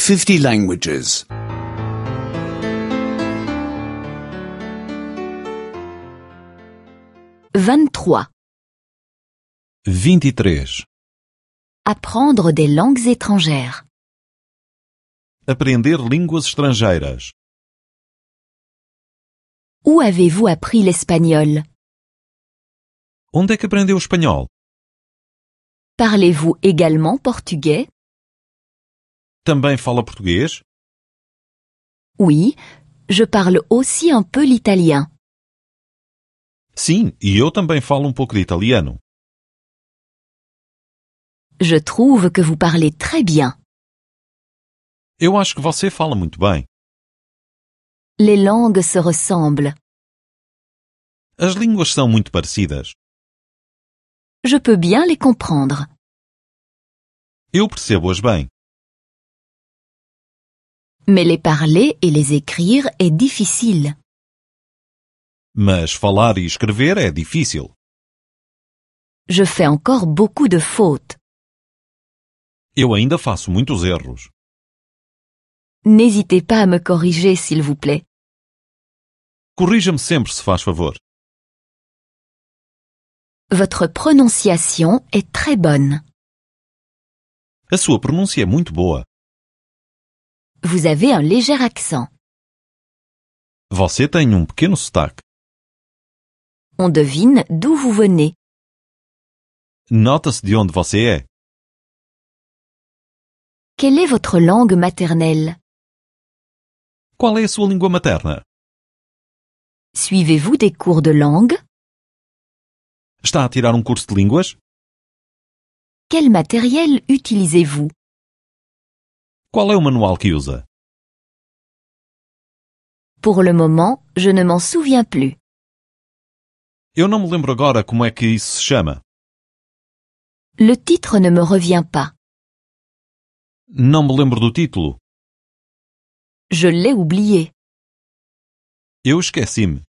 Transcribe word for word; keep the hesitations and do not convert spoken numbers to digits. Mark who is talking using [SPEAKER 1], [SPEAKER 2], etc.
[SPEAKER 1] fifty languages.
[SPEAKER 2] vingt-trois.
[SPEAKER 3] vinte e três.
[SPEAKER 2] Apprendre des langues étrangères.
[SPEAKER 3] Aprender línguas estrangeiras.
[SPEAKER 2] Où avez-vous appris l'espagnol?
[SPEAKER 3] Onde é que aprendeu o espanhol?
[SPEAKER 2] Parlez-vous également portugais?
[SPEAKER 3] Também fala português?
[SPEAKER 2] Oui, je parle aussi un peu l'italien.
[SPEAKER 3] Sim, e eu também falo um pouco de italiano.
[SPEAKER 2] Je trouve que vous parlez très bien.
[SPEAKER 3] Eu acho que você fala muito bem.
[SPEAKER 2] Les langues se ressemblent.
[SPEAKER 3] As línguas são muito parecidas.
[SPEAKER 2] Je peux bien les comprendre.
[SPEAKER 3] Eu percebo-as bem.
[SPEAKER 2] Mais les parler et les écrire est difficile.
[SPEAKER 3] Mas falar e escrever é difícil.
[SPEAKER 2] Je fais encore beaucoup de fautes.
[SPEAKER 3] Eu ainda faço muitos erros.
[SPEAKER 2] N'hésitez pas à me corriger, s'il vous plaît.
[SPEAKER 3] Corrija-me sempre, se faz favor.
[SPEAKER 2] Votre prononciation est très bonne.
[SPEAKER 3] A sua pronúncia é muito boa.
[SPEAKER 2] Vous avez un léger accent.
[SPEAKER 3] Você tem um pequeno sotaque.
[SPEAKER 2] On devine d'où vous venez.
[SPEAKER 3] Nota-se de onde você é.
[SPEAKER 2] Quelle est votre langue maternelle?
[SPEAKER 3] Qual é a sua língua materna?
[SPEAKER 2] Suivez-vous des cours de langue?
[SPEAKER 3] Está a tirar um curso de línguas?
[SPEAKER 2] Quel matériel utilisez-vous?
[SPEAKER 3] Qual é o manual que usa?
[SPEAKER 2] Pour le moment, je ne m'en souviens plus.
[SPEAKER 3] Eu não me lembro agora como é que isso se chama.
[SPEAKER 2] Le titre ne me revient pas.
[SPEAKER 3] Não me lembro do título.
[SPEAKER 2] Je l'ai oublié.
[SPEAKER 3] Eu esqueci-me.